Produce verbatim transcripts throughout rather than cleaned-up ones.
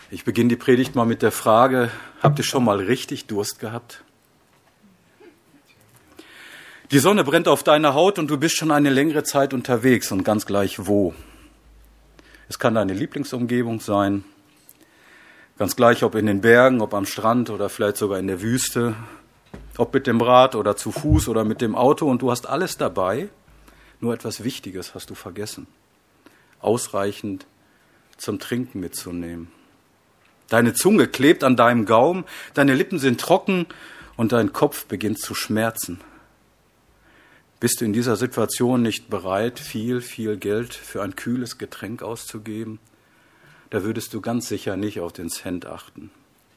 Ich beginne die Predigt mal mit der Frage, habt ihr schon mal richtig Durst gehabt? Die Sonne brennt auf deiner Haut und du bist schon eine längere Zeit unterwegs und ganz gleich wo. Es kann deine Lieblingsumgebung sein, ganz gleich ob in den Bergen, ob am Strand oder vielleicht sogar in der Wüste, ob mit dem Rad oder zu Fuß oder mit dem Auto und du hast alles dabei, nur etwas Wichtiges hast du vergessen, ausreichend zum Trinken mitzunehmen. Deine Zunge klebt an deinem Gaumen, deine Lippen sind trocken und dein Kopf beginnt zu schmerzen. Bist du in dieser Situation nicht bereit, viel, viel Geld für ein kühles Getränk auszugeben? Da würdest du ganz sicher nicht auf den Cent achten.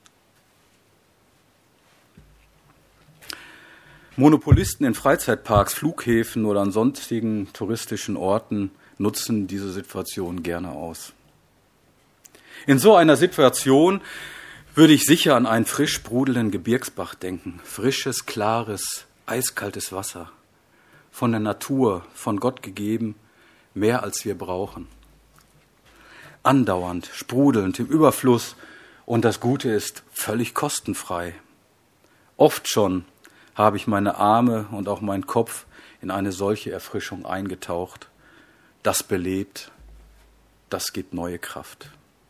Monopolisten in Freizeitparks, Flughäfen oder an sonstigen touristischen Orten nutzen diese Situation gerne aus. In so einer Situation würde ich sicher an einen frisch sprudelnden Gebirgsbach denken. Frisches, klares, eiskaltes Wasser. Von der Natur, von Gott gegeben, mehr als wir brauchen. Andauernd, sprudelnd, im Überfluss und das Gute ist völlig kostenfrei. Oft schon habe ich meine Arme und auch meinen Kopf in eine solche Erfrischung eingetaucht. Das belebt, das gibt neue Kraft.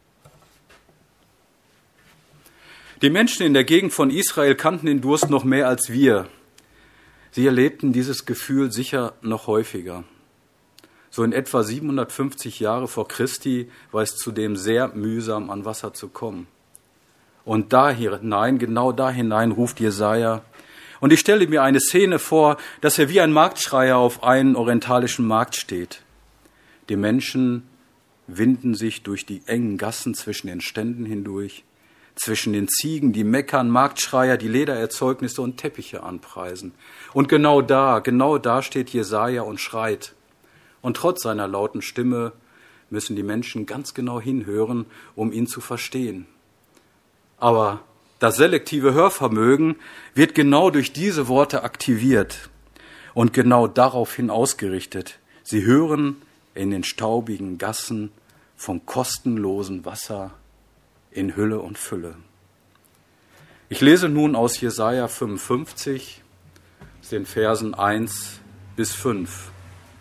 Die Menschen in der Gegend von Israel kannten den Durst noch mehr als wir. Sie erlebten dieses Gefühl sicher noch häufiger. So in etwa siebenhundertfünfzig Jahre vor Christi war es zudem sehr mühsam, an Wasser zu kommen. Und da hinein, genau da hinein ruft Jesaja. Und ich stelle mir eine Szene vor, dass er wie ein Marktschreier auf einem orientalischen Markt steht. Die Menschen winden sich durch die engen Gassen zwischen den Ständen hindurch, zwischen den Ziegen, die meckern, Marktschreier, die Ledererzeugnisse und Teppiche anpreisen. Und genau da, genau da steht Jesaja und schreit. Und trotz seiner lauten Stimme müssen die Menschen ganz genau hinhören, um ihn zu verstehen. Aber das selektive Hörvermögen wird genau durch diese Worte aktiviert und genau daraufhin ausgerichtet. Sie hören in den staubigen Gassen vom kostenlosen Wasser in Hülle und Fülle. Ich lese nun aus Jesaja fünfundfünfzig, aus den Versen eins bis fünf.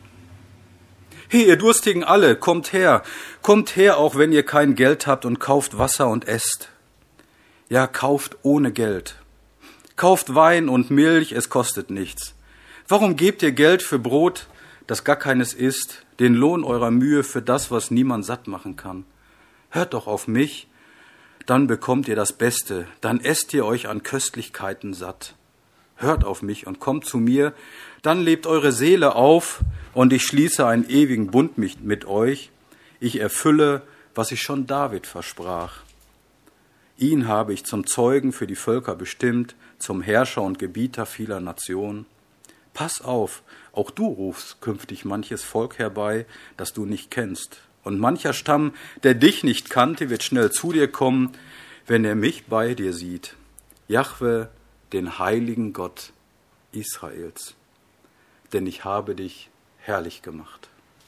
Hey, ihr Durstigen alle, kommt her, kommt her, auch wenn ihr kein Geld habt und kauft Wasser und esst. Ja, kauft ohne Geld. Kauft Wein und Milch, es kostet nichts. Warum gebt ihr Geld für Brot, das gar keines ist, den Lohn eurer Mühe für das, was niemand satt machen kann? Hört doch auf mich, dann bekommt ihr das Beste, dann esst ihr euch an Köstlichkeiten satt. Hört auf mich und kommt zu mir, dann lebt eure Seele auf und ich schließe einen ewigen Bund mit euch. Ich erfülle, was ich schon David versprach. Ihn habe ich zum Zeugen für die Völker bestimmt, zum Herrscher und Gebieter vieler Nationen. Pass auf, auch du rufst künftig manches Volk herbei, das du nicht kennst. Und mancher Stamm, der dich nicht kannte, wird schnell zu dir kommen, wenn er mich bei dir sieht. Jahwe, den heiligen Gott Israels. Denn ich habe dich herrlich gemacht.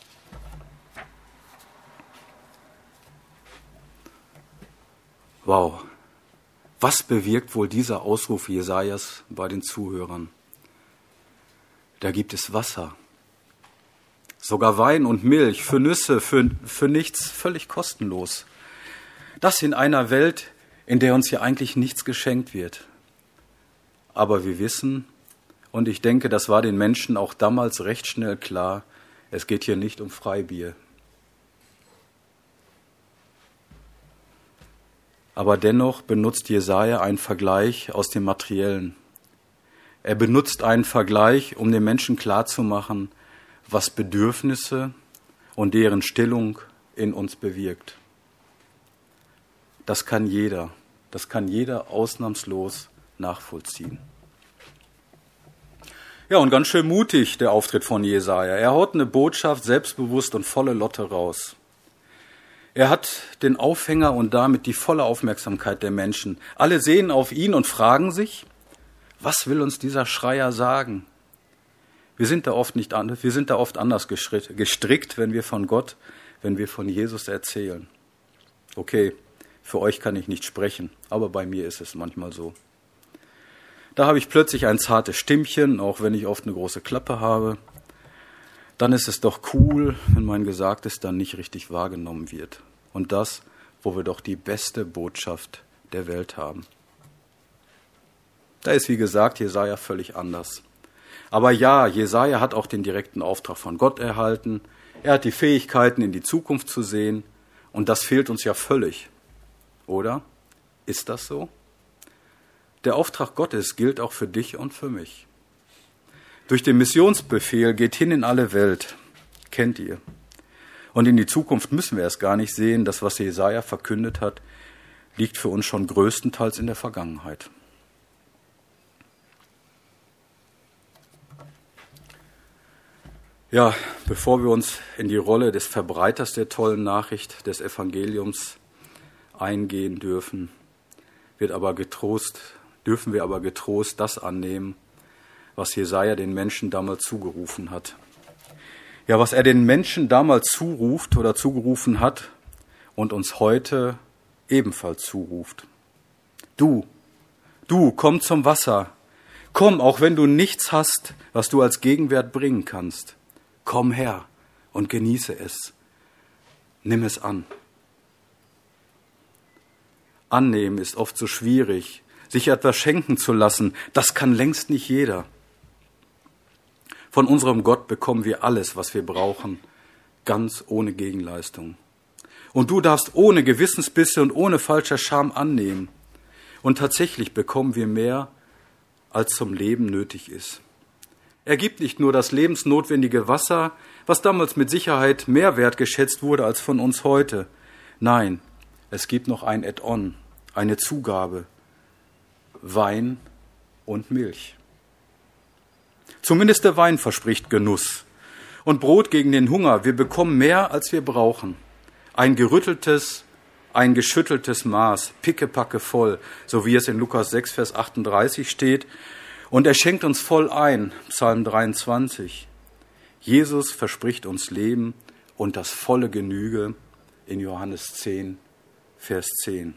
Wow, was bewirkt wohl dieser Ausruf Jesajas bei den Zuhörern? Da gibt es Wasser. Sogar Wein und Milch, für Nüsse, für, für nichts, völlig kostenlos. Das in einer Welt, in der uns hier eigentlich nichts geschenkt wird. Aber wir wissen, und ich denke, das war den Menschen auch damals recht schnell klar, es geht hier nicht um Freibier. Aber dennoch benutzt Jesaja einen Vergleich aus dem Materiellen. Er benutzt einen Vergleich, um den Menschen klarzumachen, was Bedürfnisse und deren Stillung in uns bewirkt. Das kann jeder, das kann jeder ausnahmslos nachvollziehen. Ja, und ganz schön mutig der Auftritt von Jesaja. Er haut eine Botschaft selbstbewusst und volle Lotte raus. Er hat den Aufhänger und damit die volle Aufmerksamkeit der Menschen. Alle sehen auf ihn und fragen sich, was will uns dieser Schreier sagen? Wir sind da oft nicht anders, wir sind da oft anders gestrickt, wenn wir von Gott, wenn wir von Jesus erzählen. Okay, Für euch kann ich nicht sprechen, aber bei mir ist es manchmal so. Da habe ich plötzlich ein zartes Stimmchen, auch wenn ich oft eine große Klappe habe. Dann ist es doch cool, wenn mein Gesagtes dann nicht richtig wahrgenommen wird. Und das, wo wir doch die beste Botschaft der Welt haben. Da ist, wie gesagt, Jesaja völlig anders. Aber ja, Jesaja hat auch den direkten Auftrag von Gott erhalten. Er hat die Fähigkeiten, in die Zukunft zu sehen. Und das fehlt uns ja völlig. Oder? Ist das so? Der Auftrag Gottes gilt auch für dich und für mich. Durch den Missionsbefehl geht hin in alle Welt. Kennt ihr. Und in die Zukunft müssen wir es gar nicht sehen. Das, was Jesaja verkündet hat, liegt für uns schon größtenteils in der Vergangenheit. Ja, bevor wir uns in die Rolle des Verbreiters der tollen Nachricht des Evangeliums eingehen dürfen, wird aber getrost, dürfen wir aber getrost das annehmen, was Jesaja den Menschen damals zugerufen hat. Ja, was er den Menschen damals zuruft oder zugerufen hat und uns heute ebenfalls zuruft. Du, du, komm zum Wasser. Komm, auch wenn du nichts hast, was du als Gegenwert bringen kannst. Komm her und genieße es. Nimm es an. Annehmen ist oft so schwierig. Sich etwas schenken zu lassen, das kann längst nicht jeder. Von unserem Gott bekommen wir alles, was wir brauchen, ganz ohne Gegenleistung. Und du darfst ohne Gewissensbisse und ohne falscher Scham annehmen. Und tatsächlich bekommen wir mehr, als zum Leben nötig ist. Er gibt nicht nur das lebensnotwendige Wasser, was damals mit Sicherheit mehr wertgeschätzt wurde als von uns heute. Nein, es gibt noch ein Add-on, eine Zugabe, Wein und Milch. Zumindest der Wein verspricht Genuss. Und Brot gegen den Hunger, wir bekommen mehr, als wir brauchen. Ein gerütteltes, ein geschütteltes Maß, pickepacke voll, so wie es in Lukas sechs, Vers achtunddreißig steht. Und er schenkt uns voll ein, Psalm dreiundzwanzig. Jesus verspricht uns Leben und das volle Genüge in Johannes zehn, Vers zehn.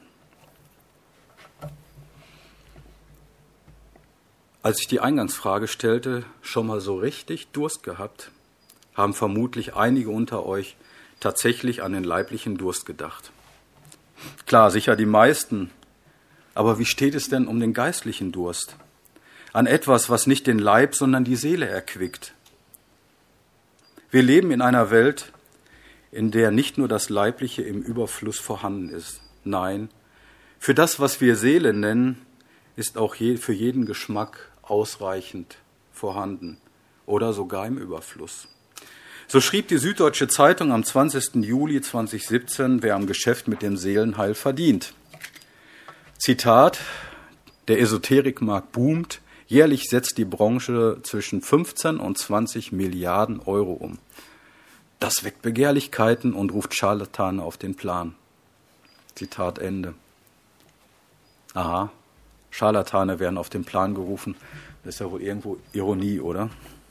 Als ich die Eingangsfrage stellte, schon mal so richtig Durst gehabt, haben vermutlich einige unter euch tatsächlich an den leiblichen Durst gedacht. Klar, sicher die meisten, aber wie steht es denn um den geistlichen Durst? An etwas, was nicht den Leib, sondern die Seele erquickt. Wir leben in einer Welt, in der nicht nur das Leibliche im Überfluss vorhanden ist. Nein, für das, was wir Seele nennen, ist auch je, für jeden Geschmack ausreichend vorhanden oder sogar im Überfluss. So schrieb die Süddeutsche Zeitung am zwanzigsten Juli zweitausendsiebzehn, wer am Geschäft mit dem Seelenheil verdient. Zitat, der Esoterikmarkt boomt, jährlich setzt die Branche zwischen fünfzehn und zwanzig Milliarden Euro um. Das weckt Begehrlichkeiten und ruft Scharlatane auf den Plan. Zitat Ende. Aha, Scharlatane werden auf den Plan gerufen. Das ist ja wohl irgendwo Ironie, oder?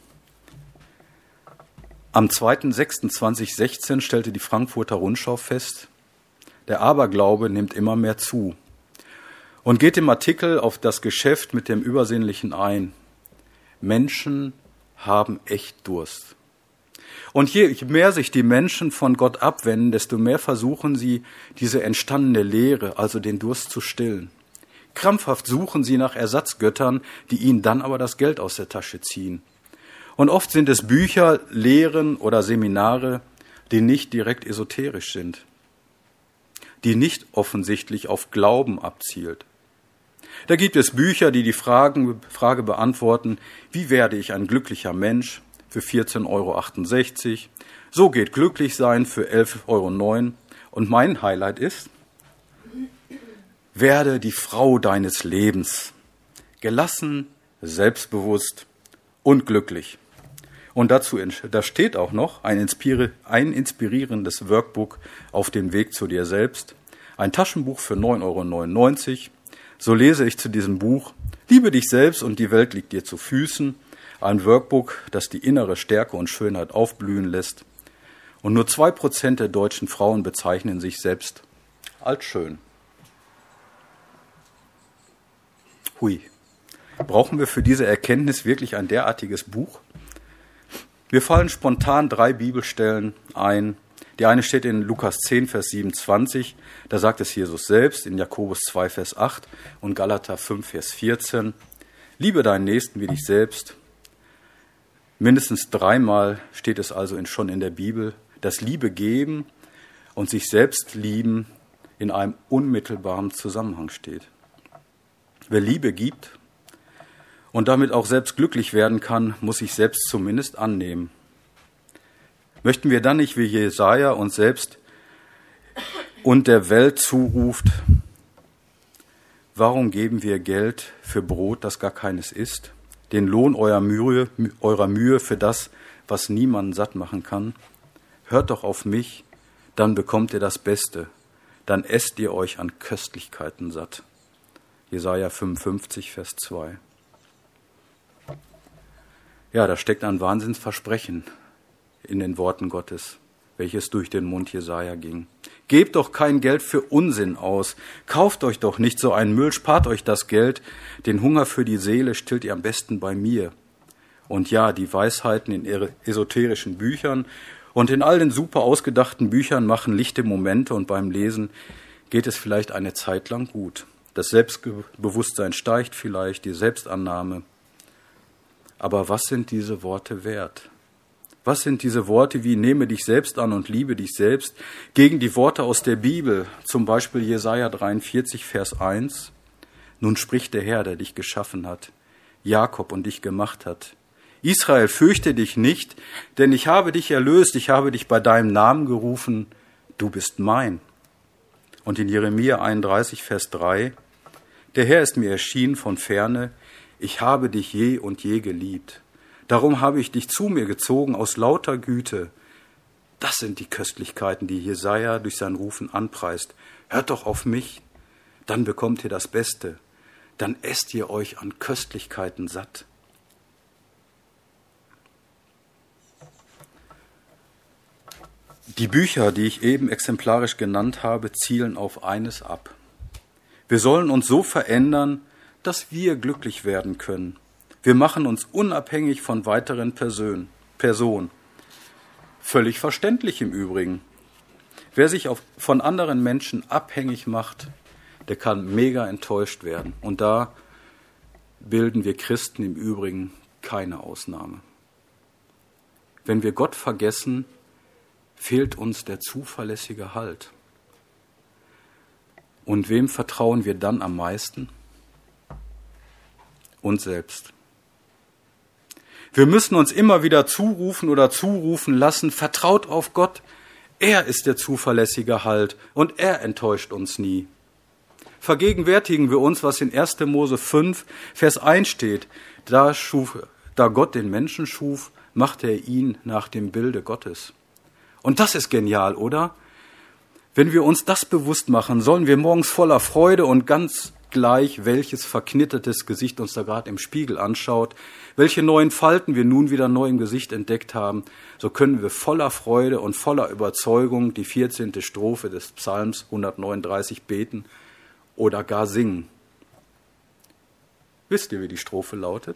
Am zweiten sechsten zweitausendsechzehn stellte die Frankfurter Rundschau fest, der Aberglaube nimmt immer mehr zu. Und geht im Artikel auf das Geschäft mit dem Übersinnlichen ein. Menschen haben echt Durst. Und je mehr sich die Menschen von Gott abwenden, desto mehr versuchen sie, diese entstandene Leere, also den Durst zu stillen. Krampfhaft suchen sie nach Ersatzgöttern, die ihnen dann aber das Geld aus der Tasche ziehen. Und oft sind es Bücher, Lehren oder Seminare, die nicht direkt esoterisch sind, die nicht offensichtlich auf Glauben abzielt. Da gibt es Bücher, die die Fragen, Frage beantworten, wie werde ich ein glücklicher Mensch für vierzehn Euro achtundsechzig, so geht glücklich sein für elf Euro neun und mein Highlight ist, werde die Frau deines Lebens, gelassen, selbstbewusst und glücklich. Und dazu, da steht auch noch ein, ein inspirierendes Workbook auf dem Weg zu dir selbst, ein Taschenbuch für neun Euro neunundneunzig. So lese ich zu diesem Buch, liebe dich selbst und die Welt liegt dir zu Füßen, ein Workbook, das die innere Stärke und Schönheit aufblühen lässt. Und nur zwei Prozent der deutschen Frauen bezeichnen sich selbst als schön. Hui. Brauchen wir für diese Erkenntnis wirklich ein derartiges Buch? Mir fallen spontan drei Bibelstellen ein. Die eine steht in Lukas zehn, Vers siebenundzwanzig. Da sagt es Jesus selbst, in Jakobus zwei, Vers acht und Galater fünf, Vers vierzehn. Liebe deinen Nächsten wie dich selbst. Mindestens dreimal steht es also in, schon in der Bibel, dass Liebe geben und sich selbst lieben in einem unmittelbaren Zusammenhang steht. Wer Liebe gibt und damit auch selbst glücklich werden kann, muss sich selbst zumindest annehmen. Möchten wir dann nicht wie Jesaja uns selbst und der Welt zuruft, warum geben wir Geld für Brot, das gar keines ist, den Lohn eurer Mühe, eurer Mühe für das, was niemanden satt machen kann? Hört doch auf mich, dann bekommt ihr das Beste, dann esst ihr euch an Köstlichkeiten satt. Jesaja fünfundfünfzig, Vers zwei. Ja, da steckt ein Wahnsinnsversprechen in den Worten Gottes, welches durch den Mund Jesaja ging. Gebt doch kein Geld für Unsinn aus, kauft euch doch nicht so einen Müll, spart euch das Geld, den Hunger für die Seele stillt ihr am besten bei mir. Und ja, die Weisheiten in esoterischen Büchern und in all den super ausgedachten Büchern machen lichte Momente und beim Lesen geht es vielleicht eine Zeit lang gut. Das Selbstbewusstsein steigt vielleicht, die Selbstannahme. Aber was sind diese Worte wert? Was sind diese Worte wie nehme dich selbst an und liebe dich selbst gegen die Worte aus der Bibel, zum Beispiel Jesaja dreiundvierzig, Vers eins? Nun spricht der Herr, der dich geschaffen hat, Jakob und dich gemacht hat. Israel, fürchte dich nicht, denn ich habe dich erlöst, ich habe dich bei deinem Namen gerufen, du bist mein. Und in Jeremia einunddreißig, Vers drei, der Herr ist mir erschienen von ferne, ich habe dich je und je geliebt. Darum habe ich dich zu mir gezogen aus lauter Güte. Das sind die Köstlichkeiten, die Jesaja durch sein Rufen anpreist. Hört doch auf mich, dann bekommt ihr das Beste. Dann esst ihr euch an Köstlichkeiten satt. Die Bücher, die ich eben exemplarisch genannt habe, zielen auf eines ab. Wir sollen uns so verändern, dass wir glücklich werden können. Wir machen uns unabhängig von weiteren Personen. Völlig verständlich im Übrigen. Wer sich auf, von anderen Menschen abhängig macht, der kann mega enttäuscht werden. Und da bilden wir Christen im Übrigen keine Ausnahme. Wenn wir Gott vergessen, fehlt uns der zuverlässige Halt. Und wem vertrauen wir dann am meisten? Uns selbst. Wir müssen uns immer wieder zurufen oder zurufen lassen, vertraut auf Gott. Er ist der zuverlässige Halt und er enttäuscht uns nie. Vergegenwärtigen wir uns, was in erster Mose fünf, Vers eins steht. Da, schuf, da Gott den Menschen schuf, machte er ihn nach dem Bilde Gottes. Und das ist genial, oder? Wenn wir uns das bewusst machen, sollen wir morgens voller Freude und ganz gleich, welches verknittertes Gesicht uns da gerade im Spiegel anschaut, welche neuen Falten wir nun wieder neu im Gesicht entdeckt haben, so können wir voller Freude und voller Überzeugung die vierzehnte Strophe des Psalms hundertneununddreißig beten oder gar singen. Wisst ihr, wie die Strophe lautet?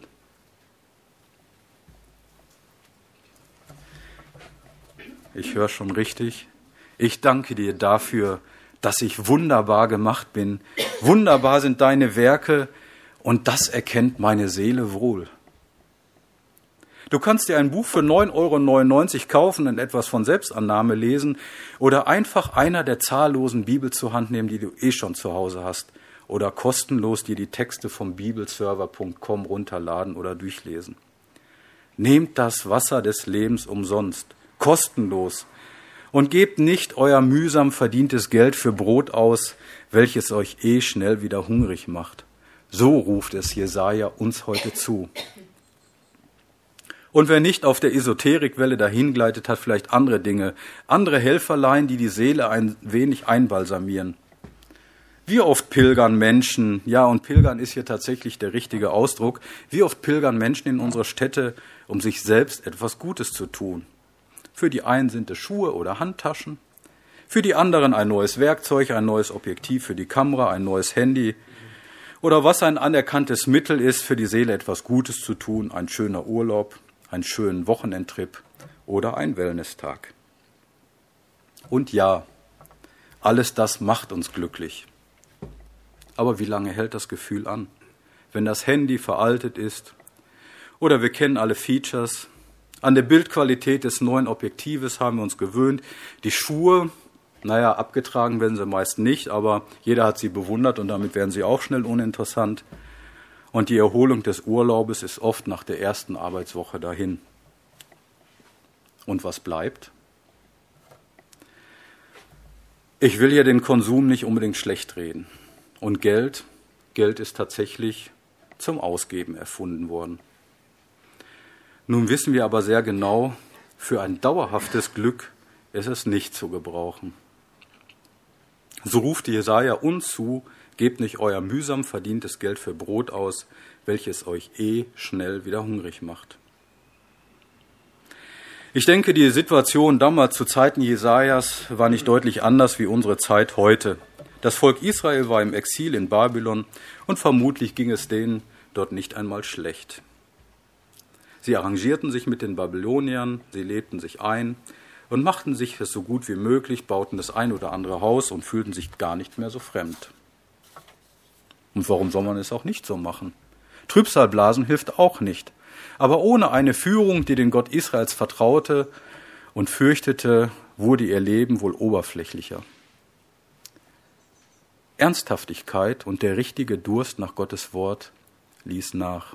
Ich höre schon richtig. Ich danke dir dafür, dass ich wunderbar gemacht bin. Wunderbar sind deine Werke und das erkennt meine Seele wohl. Du kannst dir ein Buch für neun Euro neunundneunzig kaufen und etwas von Selbstannahme lesen oder einfach einer der zahllosen Bibel zur Hand nehmen, die du eh schon zu Hause hast oder kostenlos dir die Texte vom bibelserver punkt com runterladen oder durchlesen. Nehmt das Wasser des Lebens umsonst, kostenlos. Und gebt nicht euer mühsam verdientes Geld für Brot aus, welches euch eh schnell wieder hungrig macht. So ruft es Jesaja uns heute zu. Und wer nicht auf der Esoterikwelle dahingleitet, hat vielleicht andere Dinge, andere Helferlein, die die Seele ein wenig einbalsamieren. Wie oft pilgern Menschen, ja, und pilgern ist hier tatsächlich der richtige Ausdruck, wie oft pilgern Menschen in unsere Städte, um sich selbst etwas Gutes zu tun. Für die einen sind es Schuhe oder Handtaschen, für die anderen ein neues Werkzeug, ein neues Objektiv für die Kamera, ein neues Handy oder was ein anerkanntes Mittel ist, für die Seele etwas Gutes zu tun, ein schöner Urlaub, einen schönen Wochenendtrip oder ein Wellnesstag. Und ja, alles das macht uns glücklich. Aber wie lange hält das Gefühl an? Wenn das Handy veraltet ist oder wir kennen alle Features, an der Bildqualität des neuen Objektives haben wir uns gewöhnt, die Schuhe, naja, abgetragen werden sie meist nicht, aber jeder hat sie bewundert und damit werden sie auch schnell uninteressant. Und die Erholung des Urlaubes ist oft nach der ersten Arbeitswoche dahin. Und was bleibt? Ich will hier den Konsum nicht unbedingt schlecht reden. Und Geld, Geld ist tatsächlich zum Ausgeben erfunden worden. Nun wissen wir aber sehr genau, für ein dauerhaftes Glück ist es nicht zu gebrauchen. So ruft Jesaja uns zu, gebt nicht euer mühsam verdientes Geld für Brot aus, welches euch eh schnell wieder hungrig macht. Ich denke, die Situation damals zu Zeiten Jesajas war nicht deutlich anders wie unsere Zeit heute. Das Volk Israel war im Exil in Babylon und vermutlich ging es denen dort nicht einmal schlecht. Sie arrangierten sich mit den Babyloniern, sie lebten sich ein und machten sich es so gut wie möglich, bauten das ein oder andere Haus und fühlten sich gar nicht mehr so fremd. Und warum soll man es auch nicht so machen? Trübsalblasen hilft auch nicht. Aber ohne eine Führung, die den Gott Israels vertraute und fürchtete, wurde ihr Leben wohl oberflächlicher. Ernsthaftigkeit und der richtige Durst nach Gottes Wort ließ nach.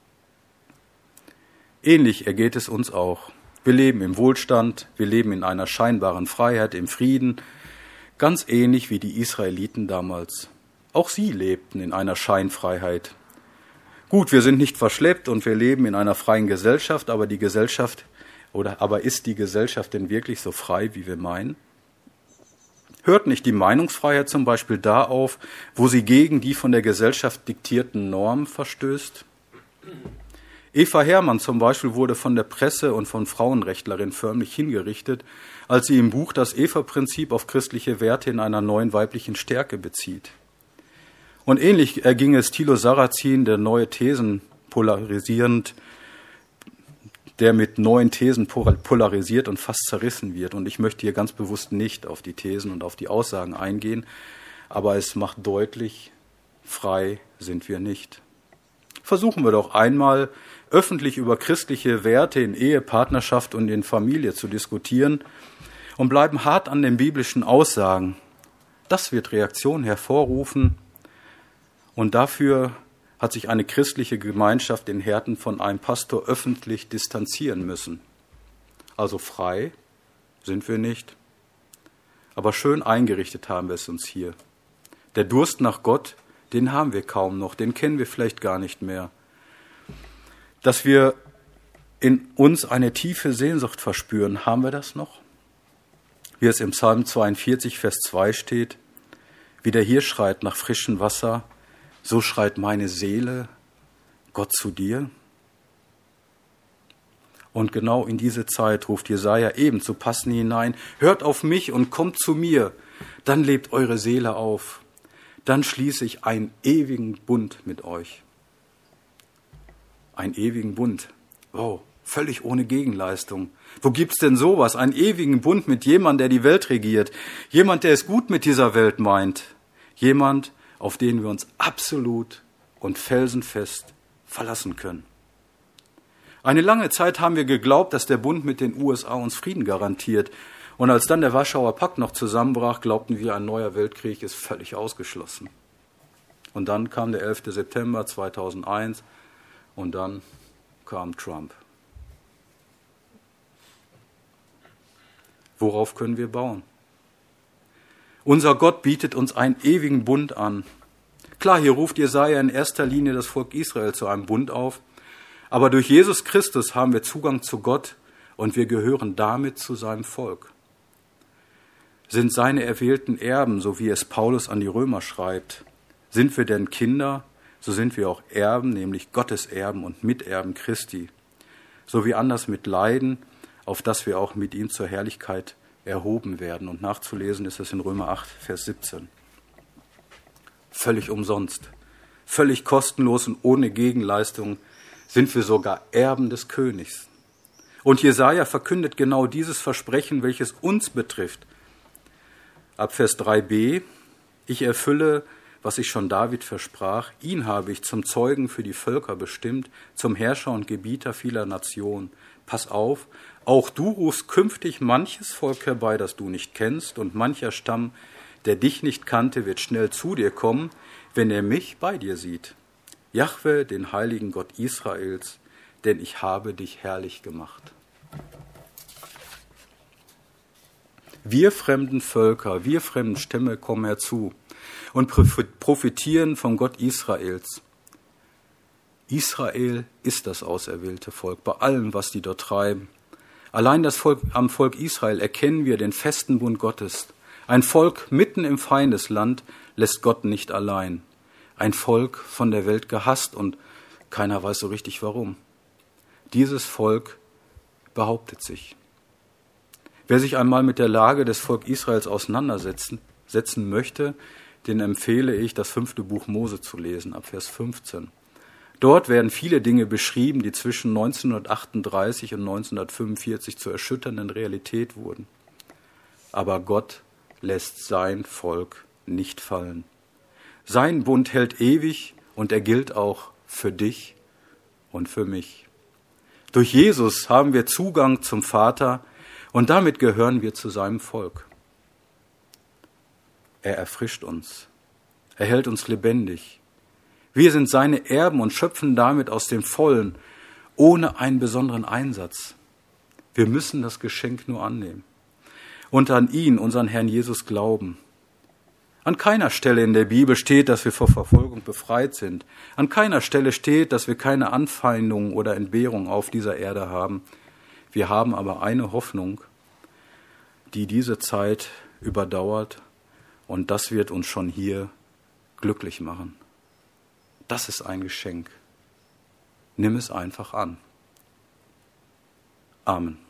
Ähnlich ergeht es uns auch. Wir leben im Wohlstand, wir leben in einer scheinbaren Freiheit, im Frieden, ganz ähnlich wie die Israeliten damals. Auch sie lebten in einer Scheinfreiheit. Gut, wir sind nicht verschleppt und wir leben in einer freien Gesellschaft, aber die Gesellschaft, oder aber ist die Gesellschaft denn wirklich so frei, wie wir meinen? Hört nicht die Meinungsfreiheit zum Beispiel da auf, wo sie gegen die von der Gesellschaft diktierten Normen verstößt? Eva Herrmann zum Beispiel wurde von der Presse und von Frauenrechtlerinnen förmlich hingerichtet, als sie im Buch das Eva-Prinzip auf christliche Werte in einer neuen weiblichen Stärke bezieht. Und ähnlich erging es Thilo Sarrazin, der neue Thesen polarisierend, der mit neuen Thesen polarisiert und fast zerrissen wird. Und ich möchte hier ganz bewusst nicht auf die Thesen und auf die Aussagen eingehen, aber es macht deutlich, frei sind wir nicht. Versuchen wir doch einmal, öffentlich über christliche Werte in Ehe, Partnerschaft und in Familie zu diskutieren und bleiben hart an den biblischen Aussagen. Das wird Reaktionen hervorrufen und dafür hat sich eine christliche Gemeinschaft in Herten von einem Pastor öffentlich distanzieren müssen. Also frei sind wir nicht, aber schön eingerichtet haben wir es uns hier. Der Durst nach Gott, den haben wir kaum noch, den kennen wir vielleicht gar nicht mehr. Dass wir in uns eine tiefe Sehnsucht verspüren, haben wir das noch? Wie es im Psalm zweiundvierzig, Vers zwei steht, wie der Hirsch schreit nach frischem Wasser, so schreit meine Seele Gott zu dir. Und genau in diese Zeit ruft Jesaja eben zu passen hinein, hört auf mich und kommt zu mir, dann lebt eure Seele auf, dann schließe ich einen ewigen Bund mit euch. Einen ewigen Bund. Wow, völlig ohne Gegenleistung. Wo gibt's denn sowas? Einen ewigen Bund mit jemandem, der die Welt regiert. Jemand, der es gut mit dieser Welt meint. Jemand, auf den wir uns absolut und felsenfest verlassen können. Eine lange Zeit haben wir geglaubt, dass der Bund mit den U S A uns Frieden garantiert. Und als dann der Warschauer Pakt noch zusammenbrach, glaubten wir, ein neuer Weltkrieg ist völlig ausgeschlossen. Und dann kam der elfte September zweitausendeins und dann kam Trump. Worauf können wir bauen? Unser Gott bietet uns einen ewigen Bund an. Klar, hier ruft Jesaja in erster Linie das Volk Israel zu einem Bund auf, aber durch Jesus Christus haben wir Zugang zu Gott und wir gehören damit zu seinem Volk. Sind seine erwählten Erben, so wie es Paulus an die Römer schreibt. Sind wir denn Kinder, so sind wir auch Erben, nämlich Gottes Erben und Miterben Christi. So wie anders mit Leiden, auf dass wir auch mit ihm zur Herrlichkeit erhoben werden. Und nachzulesen ist es in Römer acht, Vers siebzehn. Völlig umsonst völlig kostenlos und ohne Gegenleistung, sind wir sogar Erben des Königs. Und Jesaja verkündet genau dieses Versprechen, welches uns betrifft. Ab Vers drei b, ich erfülle, was ich schon David versprach, ihn habe ich zum Zeugen für die Völker bestimmt, zum Herrscher und Gebieter vieler Nationen. Pass auf, auch du rufst künftig manches Volk herbei, das du nicht kennst, und mancher Stamm, der dich nicht kannte, wird schnell zu dir kommen, wenn er mich bei dir sieht. Jahwe, den heiligen Gott Israels, denn ich habe dich herrlich gemacht. Wir fremden Völker, wir fremden Stämme kommen herzu und profitieren vom Gott Israels. Israel ist das auserwählte Volk, bei allem, was die dort treiben. Allein das Volk, am Volk Israel erkennen wir den festen Bund Gottes. Ein Volk mitten im Feindesland lässt Gott nicht allein. Ein Volk von der Welt gehasst und keiner weiß so richtig warum. Dieses Volk behauptet sich. Wer sich einmal mit der Lage des Volk Israels auseinandersetzen setzen möchte, den empfehle ich, das fünfte Buch Mose zu lesen, ab Vers fünfzehn. Dort werden viele Dinge beschrieben, die zwischen neunzehnhundertachtunddreißig und neunzehnhundertfünfundvierzig zur erschütternden Realität wurden. Aber Gott lässt sein Volk nicht fallen. Sein Bund hält ewig und er gilt auch für dich und für mich. Durch Jesus haben wir Zugang zum Vater und damit gehören wir zu seinem Volk. Er erfrischt uns. Er hält uns lebendig. Wir sind seine Erben und schöpfen damit aus dem Vollen, ohne einen besonderen Einsatz. Wir müssen das Geschenk nur annehmen und an ihn, unseren Herrn Jesus, glauben. An keiner Stelle in der Bibel steht, dass wir vor Verfolgung befreit sind. An keiner Stelle steht, dass wir keine Anfeindungen oder Entbehrung auf dieser Erde haben. Wir haben aber eine Hoffnung, die diese Zeit überdauert, und das wird uns schon hier glücklich machen. Das ist ein Geschenk. Nimm es einfach an. Amen.